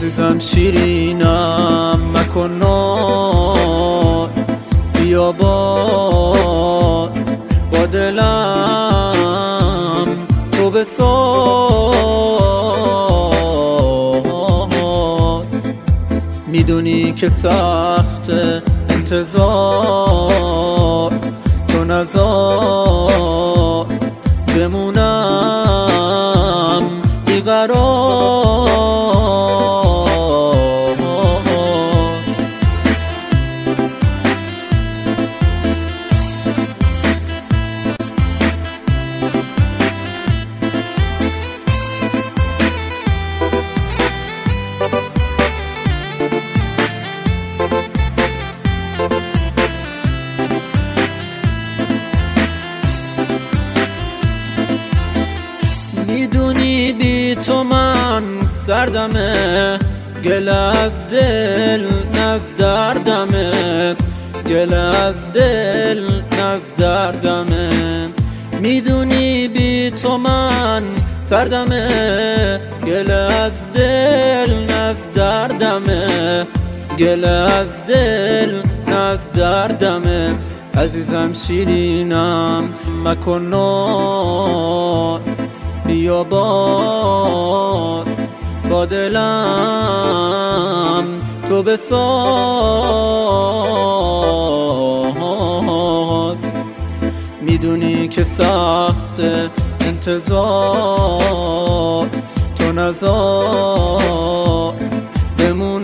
عزیزم شیرینم مکن ناز، بیا باز با دلم تو بساز. میدونی که سخت انتظار، تو نذار بمونم بیقرار. میدونی بی تو من سردمه، گل از دل نز دردمه، گل از دل نز دردمه. میدونی بی تو من سردمه، گل از دل نز دردمه، گل از دل نز دردمه. عزیزم شیرینم مکن ناز، بیا باز با دلم تو بساز. میدونی که سخت انتظار، تو نذار بمونم